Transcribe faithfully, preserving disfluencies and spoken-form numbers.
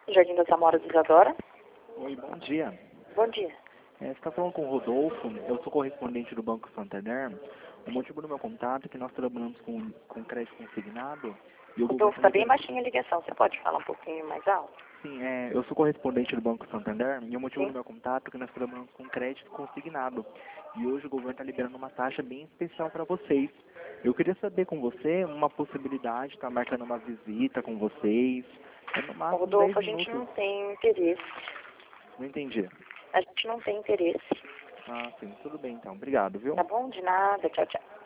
Jardim das Amoras, Isadora. Oi, bom dia. Bom dia. É, você está falando com o Rodolfo, eu sou correspondente do Banco Santander. O motivo do meu contato é que nós trabalhamos com, com crédito consignado. E o Rodolfo, governo está bem libera- baixinha a ligação. Você pode falar um pouquinho mais alto? Sim, é, eu sou correspondente do Banco Santander e o motivo do Sim. meu contato é que nós trabalhamos com crédito consignado. E hoje o governo está liberando uma taxa bem especial para vocês. Eu queria saber com você uma possibilidade de estar marcando uma visita com vocês. É no Ô, máximo dez Rodolfo, a gente minutos. não tem interesse. Não entendi. A gente não tem interesse. Ah, sim, tudo bem então. Obrigado, viu? Tá bom? De nada. Tchau, tchau.